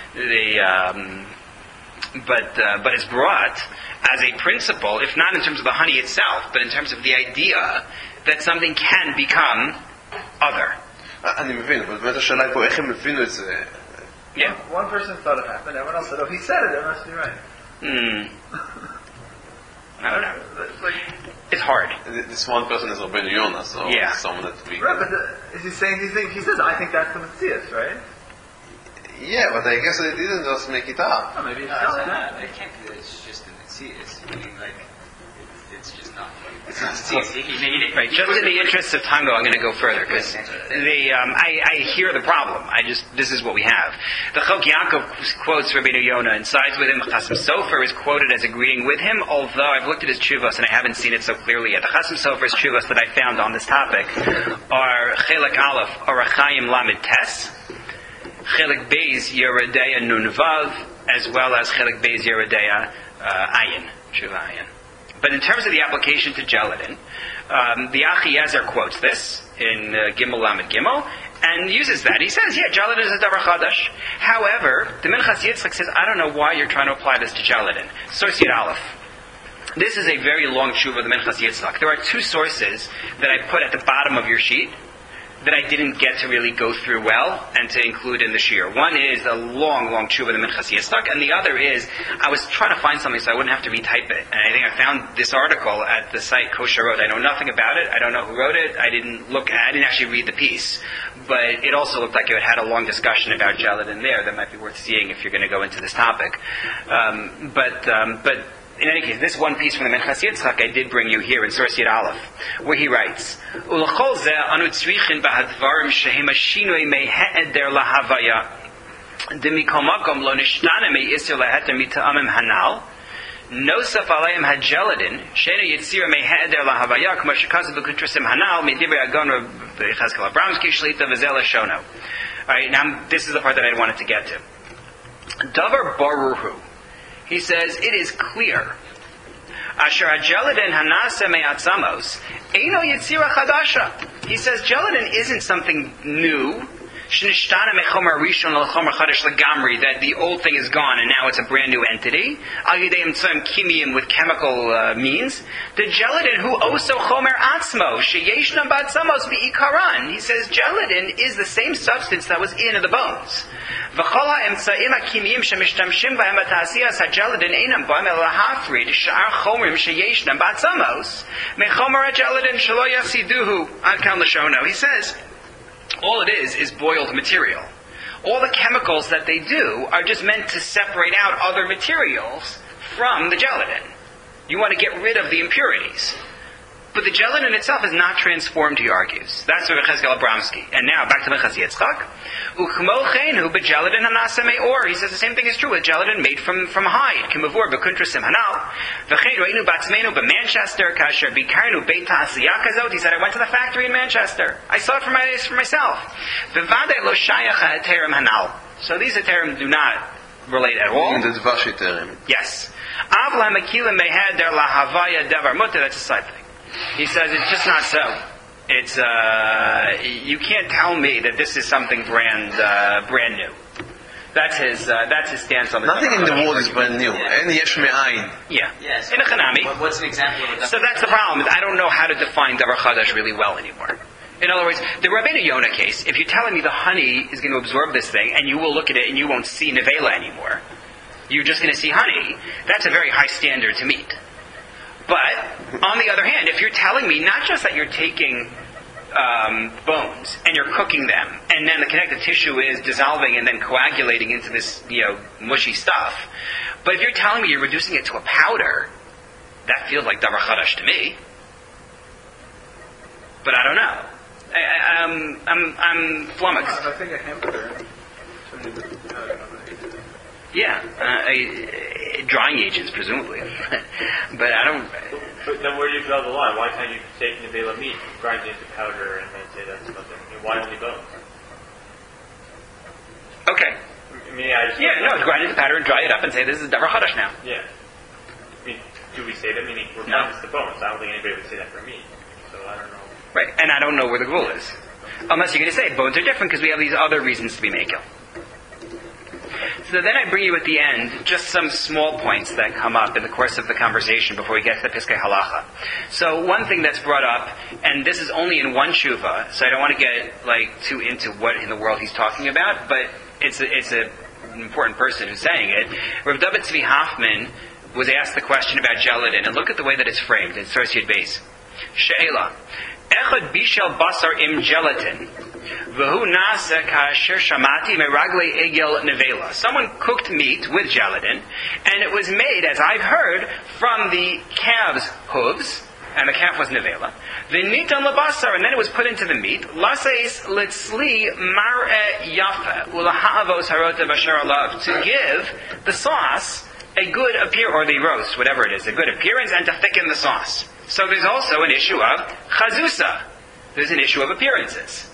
But it's brought as a principle, if not in terms of the honey itself, but in terms of the idea that something can become other. אני מבין, אבל באמת השאלה היא פה, איך הם הבינו את זה? Yeah. One person thought it happened, everyone else said, oh, he said it, that must be right. I don't know. It's hard. This one person is Rabbeinu Yonah, so someone that we... Right, but is he saying these things? He says, I think that's the Matthias, right? Yeah, but I guess they didn't just make it up. Oh, maybe it's No, not. not. It can't be that it's just the Matthias. I mean, like, it's just not. It's not Matthias. He made it. Right, just in the interest of time, though, I'm going to go further because I hear the problem. This is what we have. The Chok Yaakov quotes Rabbeinu Yonah and sides with him. Chasam Sofer is quoted as agreeing with him, although I've looked at his tshuvos and I haven't seen it so clearly yet. The Chasam Sofer's tshuvos that I found on this topic are Chelek Aleph, Orach Chaim Lamed Tes, Chelek Beis Yeredeya Nun Vav, as well as Chelek Beis Yeredeya Ayin, Tshuva Ayin. But in terms of the application to gelatin, the Achiezer quotes this in Gimel Lamed Gimel and uses that. He says, gelatin is a davar chadash. However, the Minchas Yitzchak says, I don't know why you're trying to apply this to gelatin. Source Yud Aleph. This is a very long tshuva of the Minchas Yitzchak. There are two sources that I put at the bottom of your sheet that I didn't get to really go through well and to include in the shiur. One is the long tshuva of the Minchas Yitzchak, and the other is, I was trying to find something so I wouldn't have to retype it. And I think I found this article at the site Kosherot. I know nothing about it. I don't know who wrote it. I didn't actually read the piece. But it also looked like it had a long discussion about gelatin there that might be worth seeing if you're going to go into this topic. But in any case, this one piece from the Minchas Yitzchak I did bring you here in Source Yud Aleph, where he writes, Ulachol zeh anu tzrichin b'hadvarim shehem hashinui me'he'eder lahavaya demikol makom lo nishtana me'isir laheter mita'amim hanal nosaf aleim hagelatin she'enu yitzira me'he'eder lahavaya k'mo shekasav b'kutrasim hanal me'divrei agon v'chazkel Abramski shlita v'zel hashono. Alright, now this is the part that I wanted to get to. Davar baruhu. He says, it is clear. Asher hagelatin hanasa me'atzamos eino yitzira chadasha. He says, gelatin isn't something new. Shnishhtana mechomer rishon l'chomer chadash legamri, that the old thing is gone and now it's a brand new entity. Al yidei imtzoim kimiyim, with chemical means. The gelatin who also chomer atzmo sheyeshna batzamos bi'ikaran. He says gelatin is the same substance that was in the bones. V'chola emtzaim hakimiyim shemishtamshim b'hem b'ta'asiyas hagelatin einam b'hem el hafrid sh'ar chomrim sheyeshna batzamos mechomer hagelatin shelo yasiduhu ad kan l'shono. He says all it is boiled material. All the chemicals that they do are just meant to separate out other materials from the gelatin. You want to get rid of the impurities. But the gelatin itself is not transformed, he argues. That's Rav Cheskel Abramsky. And now, back to Minchas Yitzchak. Uchmo chenu b'gelatin hanasa me'or. He says the same thing is true with gelatin made from hide. Kimavur b'kuntrasim hanal. V'chein ro'inu batzmenu b'Manchester kasher bikarnu beit ha'asiyah kazot. He said, I went to the factory in Manchester. I saw it for myself. V'vadei lo shayach ha'eterim hanal. So these eterim do not relate at all. The dvash eterim. Yes. Avla mekilim meheder lahavaya davar mutter. That's a side thing. He says it's just not so. It's you can't tell me that this is something brand new. That's his stance on the Nothing in the world is brand new. And yesh me'ayin. Yeah. Yes. In a chanami. What's an example of that? So that's the problem. I don't know how to define davar chadash really well anymore. In other words, the Rabbeinu Yonah case, if you're telling me the honey is going to absorb this thing and you will look at it and you won't see nevela anymore, you're just going to see honey, that's a very high standard to meet. But, on the other hand, if you're telling me not just that you're taking bones and you're cooking them, and then the connective tissue is dissolving and then coagulating into this, mushy stuff, but if you're telling me you're reducing it to a powder, that feels like davar chadash to me. But I don't know. I'm flummoxed. I think a hamburger. Yeah, drying agents, presumably. But I don't... But then where do you draw the line? Why can't you take nevela meat, grind it into powder, and then say that's something? Why only bones? Okay. I mean, grind it into powder and dry it up and say this is davar chadash now. Yeah. I mean, do we say that? Meaning, we're No. minus the bones. I don't think anybody would say that for meat. So I don't know. Right, and I don't know where the rule is. Unless you're going to say bones are different because we have these other reasons to be makel. So then I bring you at the end just some small points that come up in the course of the conversation before we get to the Piskei Halacha. So one thing that's brought up, and this is only in one tshuva, so I don't want to get too into what in the world he's talking about, but it's an important person who's saying it. Rav David Tzvi Hoffman was asked the question about gelatin, and look at the way that it's framed in Source Yud Beis. She'ela. Echad bishel basar im gelatin. V'hu nasa kasher shamati meragle egel nevela. Someone cooked meat with gelatin, and it was made, as I've heard, from the calf's hooves, and the calf was nevela. V'nitan lebasar, and then it was put into the meat. Laseis litzli mar'e yafa ulaha'avos harota bashar alav, to give the sauce a good appearance, or the roast, whatever it is, a good appearance, and to thicken the sauce. So there's also an issue of chazusa. There's an issue of appearances.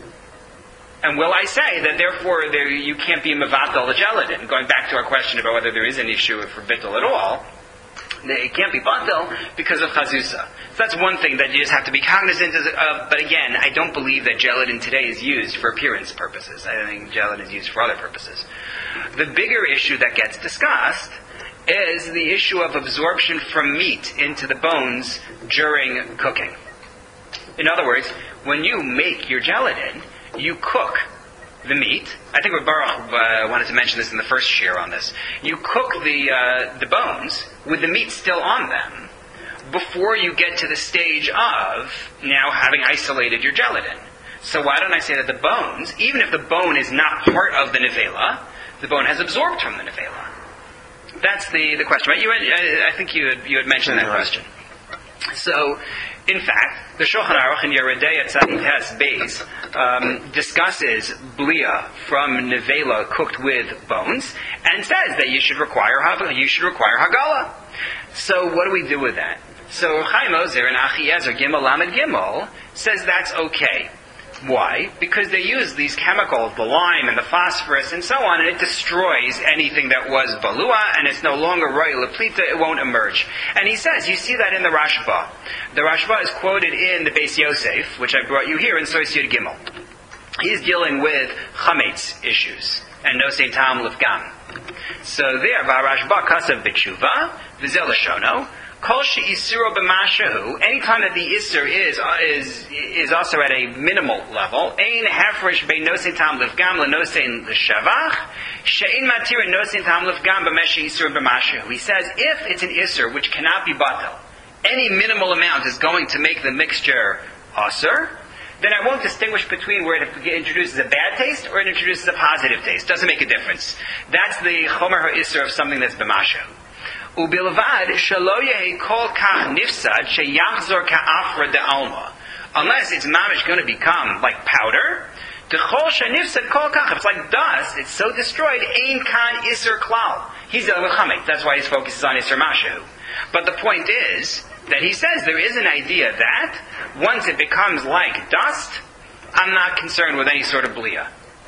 And will I say that therefore you can't be mevatel the gelatin? Going back to our question about whether there is an issue for bittul at all, it can't be batel because of chazusa. So that's one thing that you just have to be cognizant of. But again, I don't believe that gelatin today is used for appearance purposes. I think gelatin is used for other purposes. The bigger issue that gets discussed is the issue of absorption from meat into the bones during cooking. In other words, when you make your gelatin, you cook the meat. I think Baruch wanted to mention this in the first share on this. You cook the bones with the meat still on them before you get to the stage of now having isolated your gelatin. So why don't I say that the bones, even if the bone is not part of the nevela, the bone has absorbed from the nevela? That's the question. Right? I think you had mentioned that question. So, in fact, the Shulchan Aruch in Yeridei Tzaddik Tes Beis discusses blia from nevela cooked with bones, and says that you should require hagala. So, what do we do with that? So, Chaim Ozer and Achiezer Gimel Lamed Gimel says that's okay. Why? Because they use these chemicals, the lime and the phosphorus and so on, and it destroys anything that was balua, and it's no longer royal leplita, it won't emerge. And he says, you see that in the Rashba. The Rashba is quoted in the Beis Yosef, which I brought you here in Source Yud Gimel. he's dealing with chametz issues and nosei tam lifgam. So there, Varashba kasav b'tshuva v'zel l'shono. Kol she'isuro b'mashahu. Anytime that the isur is also at a minimal level, ein hafresh bein nosei tam lifgam lenosei l'shavach. She'in matira nosei tam lifgam b'meshe isur b'mashahu. He says if it's an isur which cannot be batel, any minimal amount is going to make the mixture asur, then I won't distinguish between where it introduces a bad taste or it introduces a positive taste. Doesn't make a difference. That's the chomer ha'isur of something that's b'mashahu. Ubilvad shelo yehi kol kach nifsad sheyachzor ka'afra de'alma. Unless it's mamish going to become like powder, D'chol shenifsad kol kach. If it's like dust, it's so destroyed, ein kan isur klal. He's dealing with chametz. That's why his focus is on isur mashahu. But the point is that he says there is an idea that once it becomes like dust, I'm not concerned with any sort of blia.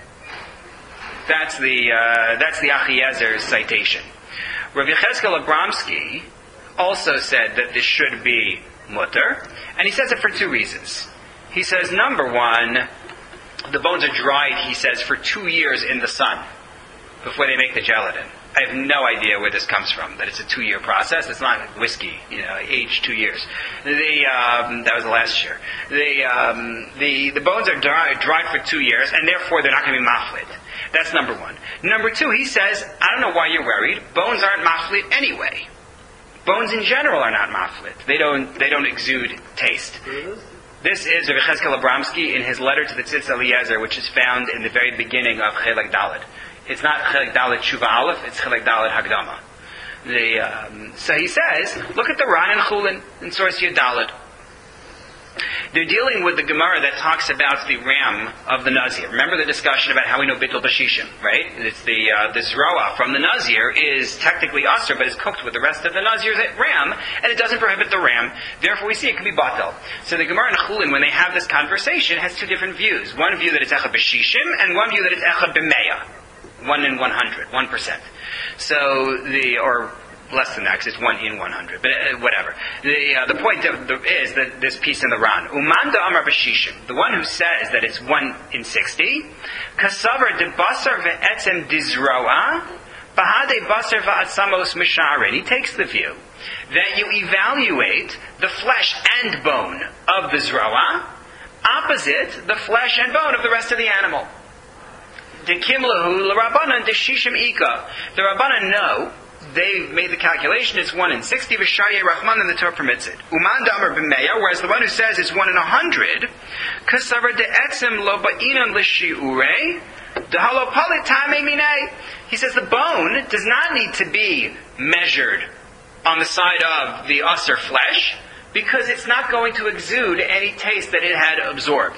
That's the Achiezer's citation. Rav Yechezkel Abramsky also said that this should be mutter, and he says it for two reasons. He says, number one, the bones are dried, he says, for 2 years in the sun before they make the gelatin. I have no idea where this comes from, that it's a 2-year process. It's not whiskey, aged 2 years. That was the last year. The bones are dried for 2 years, and therefore they're not going to be maflit. That's number one. Number two, he says, I don't know why you're worried. Bones aren't maflit anyway. Bones in general are not maflit. They don't exude taste. This is Rav Yechezkel Abramsky in his letter to the Tzitz Eliezer, which is found in the very beginning of Chelek Daled. It's not Chelek Daled Shuva Aleph, it's Chelek Daled Hagdama. So he says, look at the Ran and Chulin in source Yud Daled. They're dealing with the Gemara that talks about the ram of the Nazir. Remember the discussion about how we know Bittul Bashishim, right? It's the Zroa from the Nazir is technically Asr, but is cooked with the rest of the Nazir's ram, and it doesn't prohibit the ram. Therefore, we see it can be Batel. So the Gemara and Chulin, when they have this conversation, has two different views. One view that it's Echad Bashishim, and one view that it's Echad B'meya. 1 in 100, 1%. So or less than that, because it's 1 in 100, but whatever. The point is that this piece in the Ran, Umanda Amar Bashishim, the one who says that it's 1 in 60, Kasavar de Basar ve'etzem dizroa, Bahade Basar va'atzamos misharin. He takes the view that you evaluate the flesh and bone of the zroa opposite the flesh and bone of the rest of the animal. De kimlahu l'Rabbanan de shishim ika. The Rabbanan know. They've made the calculation, it's 1 in 60, V'sharyeh Rahman, and the Torah permits it. Uman Damar b'meya, whereas the one who says it's 1 in 100, Kasavar de'etzim lo ba'inan l'shi'urei, dehalo palit tamei minei. He says the bone does not need to be measured on the side of the usser flesh, because it's not going to exude any taste that it had absorbed.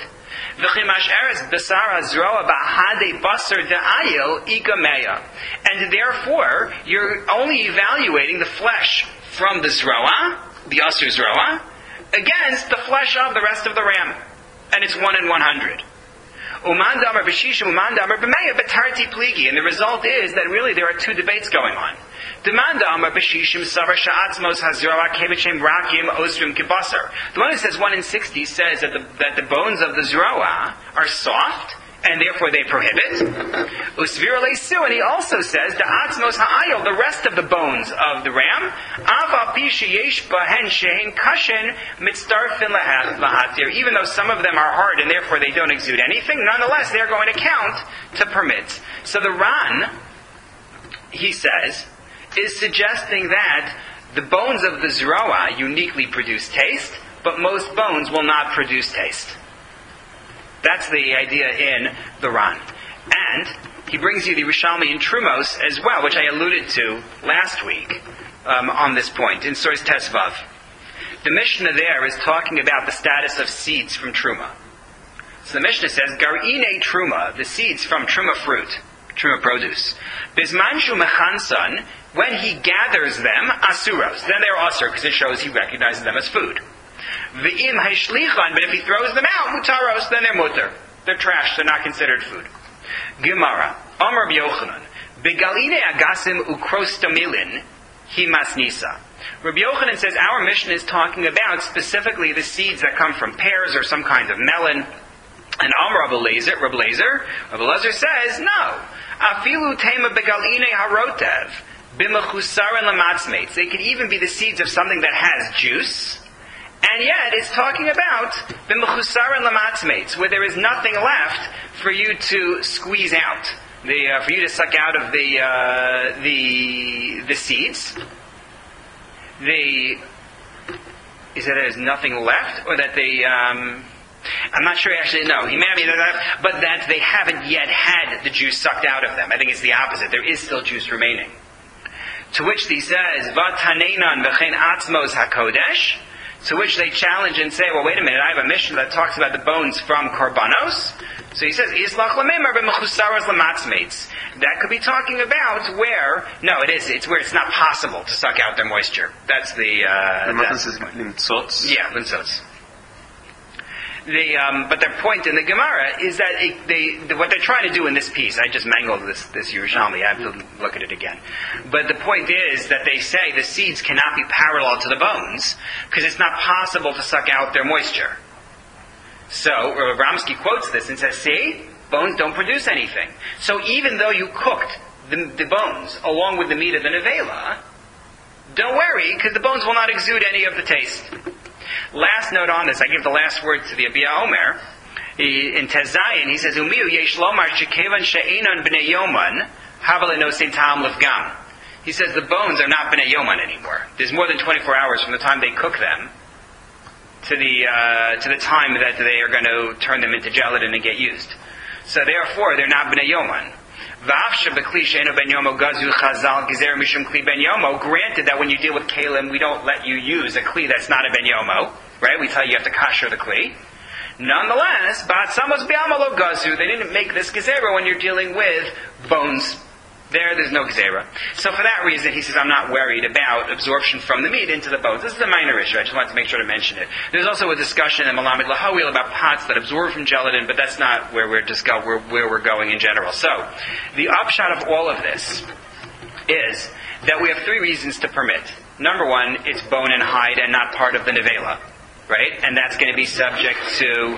And therefore, you're only evaluating the flesh from the zroa, the asur zroa, against the flesh of the rest of the ram. And it's 1 in 100. Uman damar b'shishim, uman damar b'meya, b'tarti pligi. And the result is that really there are two debates going on. Demand amar b'shishim savar sha'atzmos hazroa kevichem rakim osrim kibasar. The one who says 1 in 60 says that the bones of the zroa are soft, and therefore they prohibit. Usvira leisu, and he also says the atzmos ha'ayil, the rest of the bones of the ram, ava pi sheyesh bahen shehin kashen mitzdarfin lahatir. Even though some of them are hard and therefore they don't exude anything, nonetheless they are going to count to permit. So the Ran, he says, is suggesting that the bones of the zroa uniquely produce taste, but most bones will not produce taste. That's the idea in the Ran. And he brings you the Rishalmi in Trumos as well, which I alluded to last week on this point, in source Tesvav. The Mishnah there is talking about the status of seeds from Truma. So the Mishnah says, Gar'ine Truma, the seeds from Truma fruit, Truma produce. Bismanshu mechansan, when he gathers them, asuros, then they're asur, because it shows he recognizes them as food. V'im haishlichan, but if he throws them out, mutaros, then they're mutar. They're trash, they're not considered food. Gemara, Amar Rabbi Yochanan, Begaline agasim ukrostamilin, himasnisa. Rabbi Yochanan says our mission is talking about specifically the seeds that come from pears or some kind of melon. And Rabbi Eliezer says, no. Afilu tema begaline harotev b'mechusaran lamatzmeitz. They could even be the seeds of something that has juice, and yet it's talking about b'mechusaran lamatzmeitz, where there is nothing left for you to squeeze out, for you to suck out of the seeds. Is that there's nothing left, or that they? I'm not sure actually. No, he may have either that, but that they haven't yet had the juice sucked out of them. I think it's the opposite. There is still juice remaining. To which he says, "V'taneinan v'chein atzmos hakodesh." To which they challenge and say, "Well, wait a minute. I have a mission that talks about the bones from korbanos." So he says, "Islach lememar b'mechusaros lamatzmeitz." That could be talking about where. No, it is. It's where it's not possible to suck out their moisture. That's the. That's the limtzotz. Yeah, limtzotz. But their point in the Gemara is that what they're trying to do in this piece, I just mangled this Yerushalmi, I have to look at it again. But the point is that they say the seeds cannot be parallel to the bones because it's not possible to suck out their moisture. So Rav Abramsky quotes this and says, see, bones don't produce anything. So even though you cooked the bones along with the meat of the nevela, don't worry because the bones will not exude any of the taste. Last note on this, I give the last word to the Abiyah Omer. In Tezayin, he says, "Umiu yesh lomar shekevan she'enon b'nei yoman havale nosein ta'am lefgam." He says the bones are not b'nei yoman anymore. There's more than 24 hours from the time they cook them to the time that they are going to turn them into gelatin and get used. So therefore, they're not b'nei yoman. Granted that when you deal with kalim, we don't let you use a kli that's not a ben yomo, right? We tell you have to kasher the kli. Nonetheless, they didn't make this gezerah when you're dealing with bones. There's no gezerah. So for that reason, he says, I'm not worried about absorption from the meat into the bones. This is a minor issue. I just wanted to make sure to mention it. There's also a discussion in Malamed Lahawil about pots that absorb from gelatin, but that's not where we're going in general. So, the upshot of all of this is that we have three reasons to permit. Number one, it's bone and hide and not part of the nevela. Right? And that's going to be subject to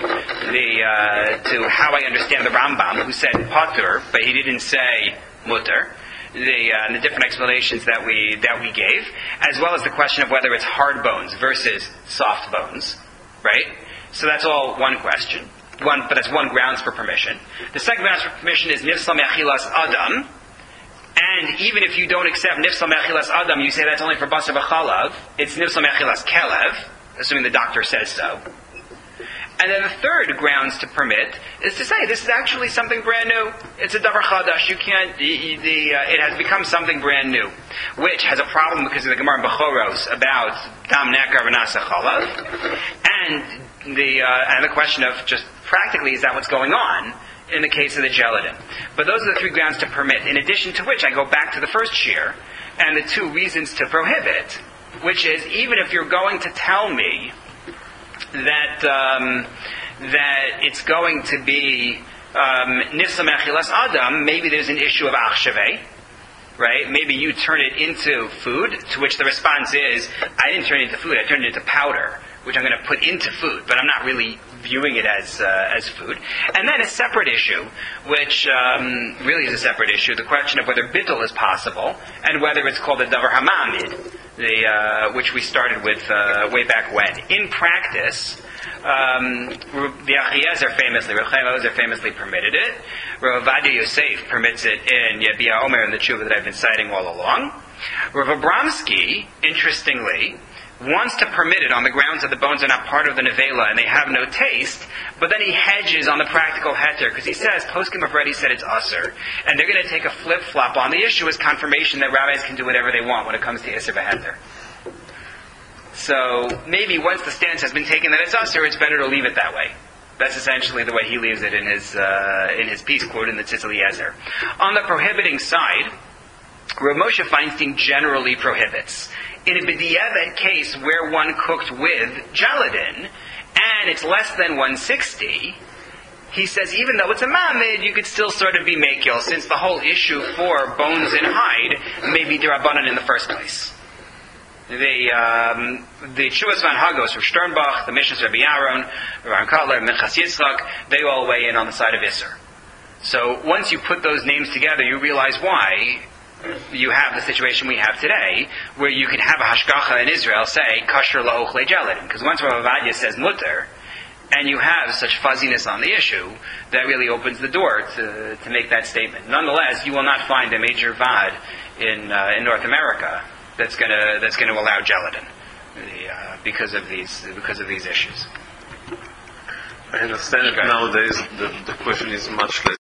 how I understand the Rambam, who said patur, but he didn't say mutter. The different explanations that we gave, as well as the question of whether it's hard bones versus soft bones. Right? So that's all one question. But that's one grounds for permission. The second grounds for permission is nifsal me'achilas adam. And even if you don't accept nifsal me'achilas adam, you say that's only for basar v'chalav. It's nifsal me'achilas kelev, assuming the doctor says so. And then the third grounds to permit is to say this is actually something brand new. It's a davar chadash. You can't. It has become something brand new, which has a problem because of the Gemara in Bechoros about dam nekar v'nasa chalav, and the question of just practically is that what's going on in the case of the gelatin. But those are the three grounds to permit. In addition to which, I go back to the first shear and the two reasons to prohibit, which is even if you're going to tell me that it's going to be nifsa me'achilas adam, maybe there's an issue of achshaveh, right? Maybe you turn it into food, to which the response is, I didn't turn it into food, I turned it into powder, which I'm going to put into food, but I'm not really viewing it as food. And then a separate issue, which really is a separate issue, the question of whether bittul is possible, and whether it's called a davar hamamid, which we started with way back when. In practice, the Achiezer famously permitted it. Rav Ovadia Yosef permits it in Yabia Omer and the Tshuva that I've been citing all along. Rav Abramsky, interestingly, wants to permit it on the grounds that the bones are not part of the nevela and they have no taste, but then he hedges on the practical heter because he says poskim have already said it's usser, and they're going to take a flip-flop on the issue as confirmation that rabbis can do whatever they want when it comes to isser v'heter. So maybe once the stance has been taken that it's usser, it's better to leave it that way. That's essentially the way he leaves it in his piece quoted in the Tzitz Eliezer. On the prohibiting side, Rav Moshe Feinstein generally prohibits. In a b'diavad case where one cooked with gelatin, and it's less than 160, he says even though it's a mamid, you could still sort of be mekil, since the whole issue for bones and hide may be d'Rabbanan in the first place. The Chuvas Van Hagos, Rav Sternbach, the Mishnahs Rabbi Aaron, Ram Kotler, Minchas Yitzchak, they all weigh in on the side of Isser. So once you put those names together, you realize why you have the situation we have today, where you can have a hashgacha in Israel say, kasher la'ochle geladin. Because once Rav Avadia says mutter, and you have such fuzziness on the issue, that really opens the door to make that statement. Nonetheless, you will not find a major vad in North America that's going to allow geladin because of these issues. I understand it nowadays. The question is much less.